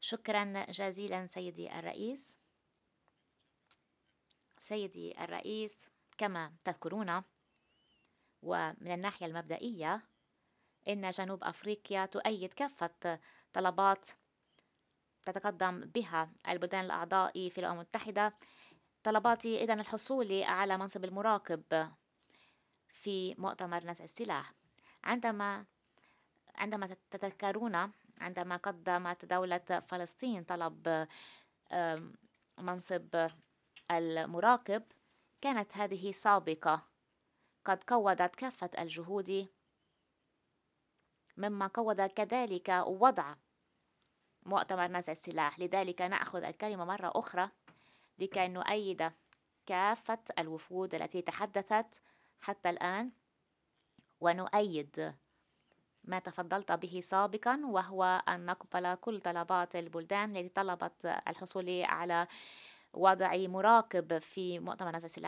شكرا جزيلا سيدي الرئيس. سيدي الرئيس، كما تذكرون ومن الناحية المبدئية إن جنوب أفريقيا تؤيد كافة طلبات تتقدم بها البلدان الأعضاء في الأمم المتحدة. طلبات إذن الحصول على منصب المراقب في مؤتمر نزع السلاح. عندما تتذكرون عندما قدمت دولة فلسطين طلب منصب المراقب، كانت هذه سابقة قد قوّضت كافة الجهود، مما قوّض كذلك وضع مؤتمر نزع السلاح. لذلك نأخذ الكلمة مرة أخرى لكي نؤيد كافة الوفود التي تحدثت حتى الآن، ونؤيد ما تفضلت به سابقا، وهو أن نقبل كل طلبات البلدان التي طلبت الحصول على وضع مراقب في مؤتمر نزع السلاح.